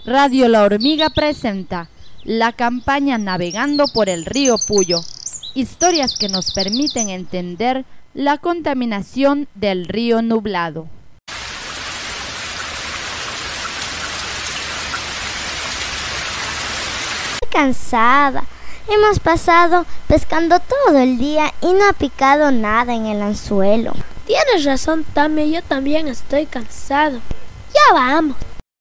Radio La Hormiga presenta la campaña Navegando por el río Puyo, historias que nos permiten entender la contaminación del río Nublado. Estoy cansada. Hemos pasado pescando todo el día y no ha picado nada en el anzuelo. Tienes razón, Tami, yo también estoy cansado. Ya vamos.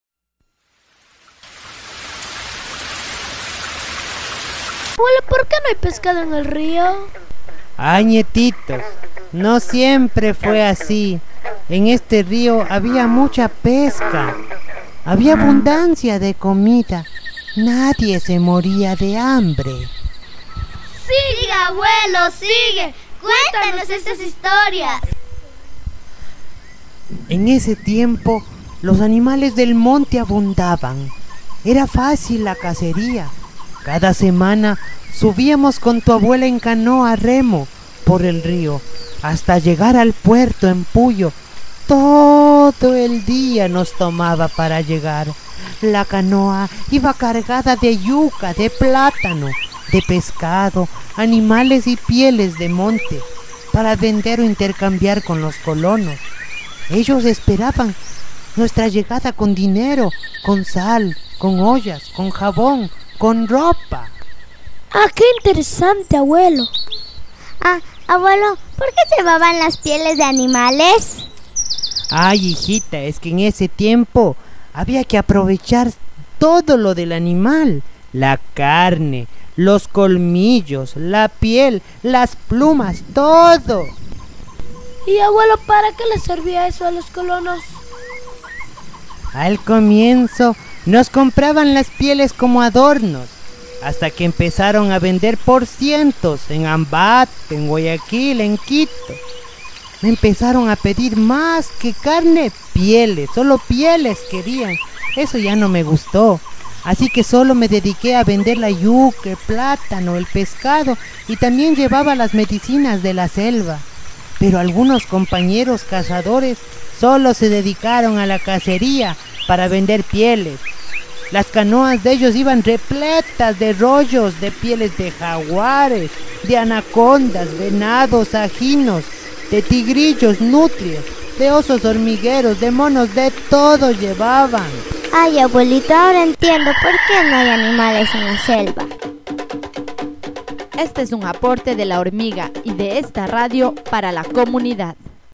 Abuelo, ¿por qué no hay pescado en el río? Ay, nietitos, no siempre fue así. En este río había mucha pesca, había abundancia de comida, nadie se moría de hambre. Sigue, abuelo, sigue. Cuéntanos esas historias. En ese tiempo, los animales del monte abundaban. Era fácil la cacería. Cada semana subíamos con tu abuela en canoa a remo por el río hasta llegar al puerto en Puyo. Todo el día nos tomaba para llegar. La canoa iba cargada de yuca, de plátano, de pescado, animales y pieles de monte para vender o intercambiar con los colonos. Ellos esperaban nuestra llegada con dinero, con sal, con ollas, con jabón, con ropa. Ah, qué interesante, abuelo. Abuelo, ¿por qué llevaban las pieles de animales? Ay, hijita, es que en ese tiempo había que aprovechar todo lo del animal. La carne, los colmillos, la piel, las plumas, todo. Y abuelo, ¿para qué les servía eso a los colonos? Al comienzo nos compraban las pieles como adornos, hasta que empezaron a vender por cientos en Ambato, en Guayaquil, en Quito. Me empezaron a pedir más que carne, pieles, solo pieles querían. Eso ya no me gustó, así que solo me dediqué a vender la yuca, el plátano, el pescado y también llevaba las medicinas de la selva. Pero algunos compañeros cazadores solo se dedicaron a la cacería para vender pieles. Las canoas de ellos iban repletas de rollos de pieles de jaguares, de anacondas, venados, ajinos, de tigrillos, nutrias, de osos hormigueros, de monos, de todo llevaban. Ay, abuelita, ahora entiendo por qué no hay animales en la selva. Este es un aporte de La Hormiga y de esta radio para la comunidad.